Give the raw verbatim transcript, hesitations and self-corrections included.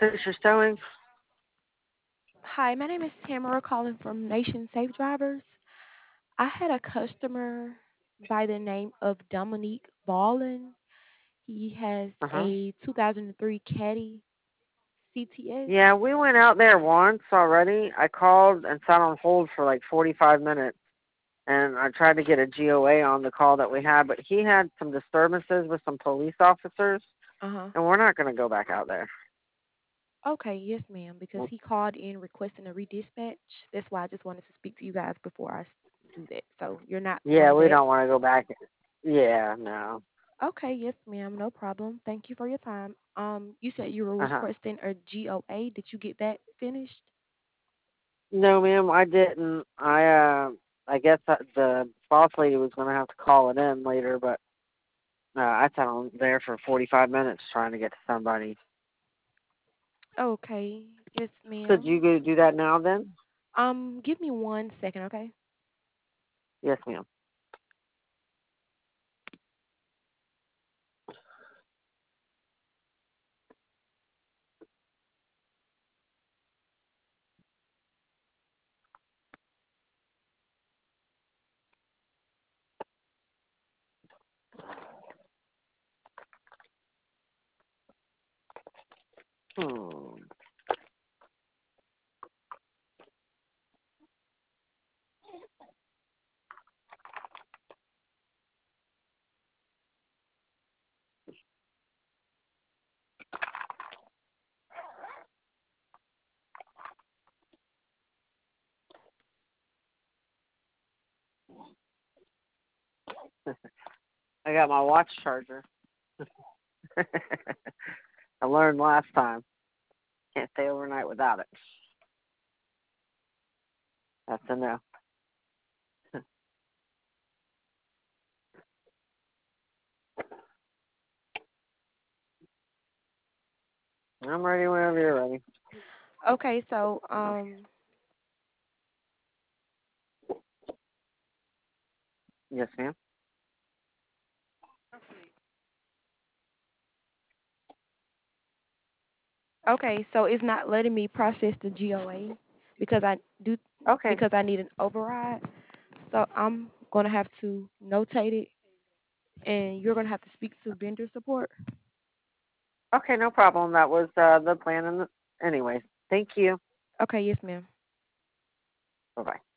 Fisher Stowing. Hi, my name is Tamara calling from Nation Safe Drivers. I had a customer by the name of Dominique Ballin. He has Uh huh. a two thousand three Caddy C T S. Yeah, we went out there once already. I called and sat on hold for like forty-five minutes, and I tried to get a G O A on the call that we had, but he had some disturbances with some police officers, Uh-huh. and we're not going to go back out there. Okay, yes, ma'am, because he called in requesting a redispatch. That's why I just wanted to speak to you guys before I s- do that. So you're not Yeah, going we back. don't want to go back. Yeah, no. Okay, yes, ma'am, no problem. Thank you for your time. Um, you said you were Uh huh. requesting a G O A. Did you get that finished? No, ma'am, I didn't. I uh, I guess that the boss lady was going to have to call it in later, but uh, I sat on there for forty-five minutes trying to get to somebody. Okay, yes, Could you ma'am. go do that now then? Um, give me one second, okay? Yes, ma'am. Hmm. I got my watch charger. I learned last time. Can't stay overnight without it. That's a no. I'm ready whenever you're ready. Okay, so um, Yes, ma'am. okay, so it's not letting me process the G O A because I do Okay. because I need an override. So I'm gonna have to notate it, and you're gonna have to speak to vendor support. Okay, no problem. That was uh, the plan. And the... anyways, thank you. Okay, yes, ma'am. Bye bye.